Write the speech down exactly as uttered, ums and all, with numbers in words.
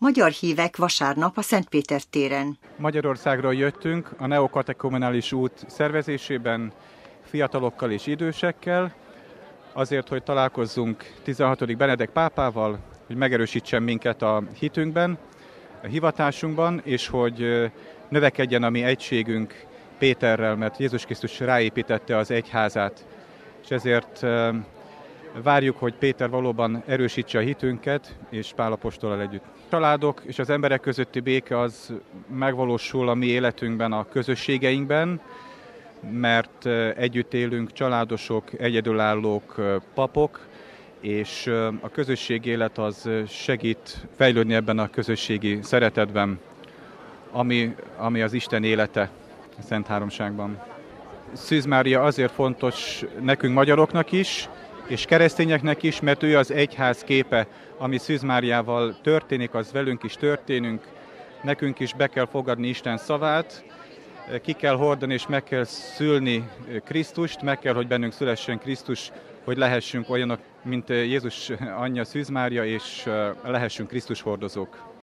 Magyar hívek vasárnap a Szent Péter téren. Magyarországról jöttünk a neokatechumenális út szervezésében fiatalokkal és idősekkel, azért, hogy találkozzunk tizenhatodik Benedek pápával, hogy megerősítsen minket a hitünkben, a hivatásunkban, és hogy növekedjen a mi egységünk Péterrel, mert Jézus Krisztus ráépítette az egyházát, és ezért várjuk, hogy Péter valóban erősítse a hitünket, és Pál apostolral együtt. A családok és az emberek közötti béke az megvalósul a mi életünkben, a közösségeinkben, mert együtt élünk családosok, egyedülállók, papok, és a közösségi élet az segít fejlődni ebben a közösségi szeretetben, ami, ami az Isten élete a Szent Háromságban. Szűz Mária azért fontos nekünk magyaroknak is, és keresztényeknek is, mert ő az egyház képe, ami Szűz Máriával történik, az velünk is történünk, nekünk is be kell fogadni Isten szavát, ki kell hordani és meg kell szülni Krisztust, meg kell, hogy bennünk szülessen Krisztus, hogy lehessünk olyanok, mint Jézus anyja Szűz Mária, és lehessünk Krisztus hordozók.